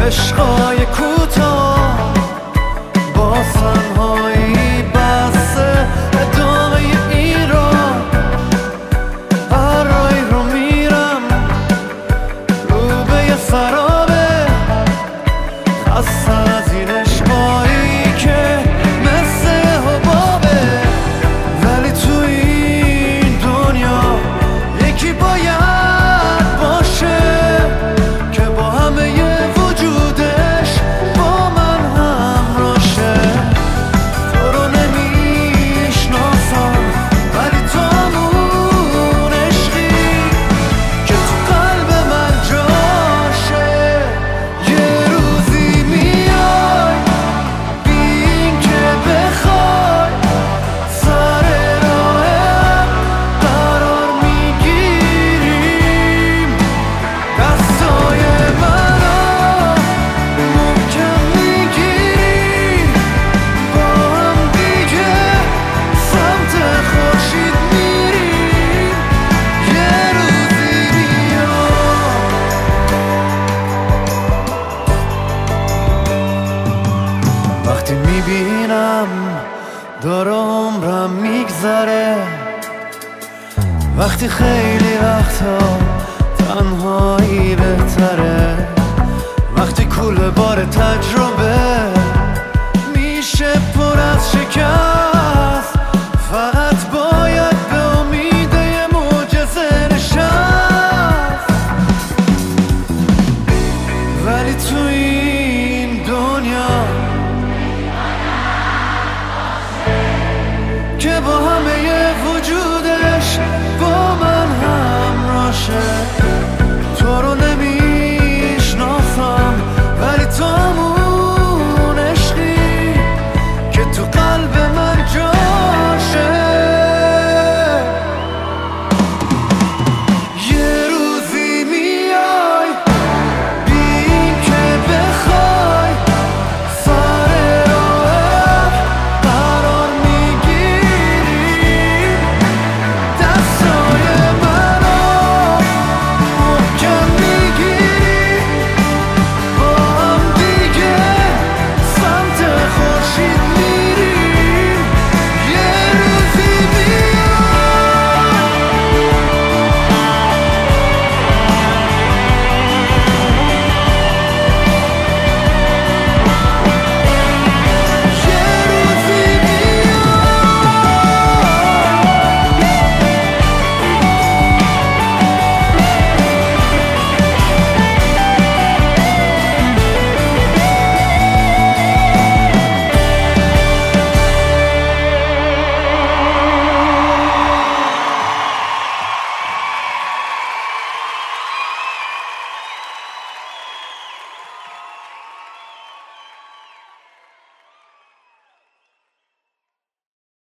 عشقای کوتاه با تنهایی بسته ادامه این راه، هر راهی رو میرم رو به یه سرابه، خستم از این عشقایی که مثل حبابه. ولی تو این دنیا یکی باید باشه که با همه وجودش با من همراشه. تو رو نمیشناسم ولی تو همون عشقی که تو قلب من جاشه. یه روزی میای بی این که بخوای، سر راهم قرار میگیریم، دستای منو محکم میگیریم، با هم دیگه سمت خورشید میریم. یه روزی میاد. وقتی میبینم داره عمرم میگذره، وقتی خیلی وقتا تنها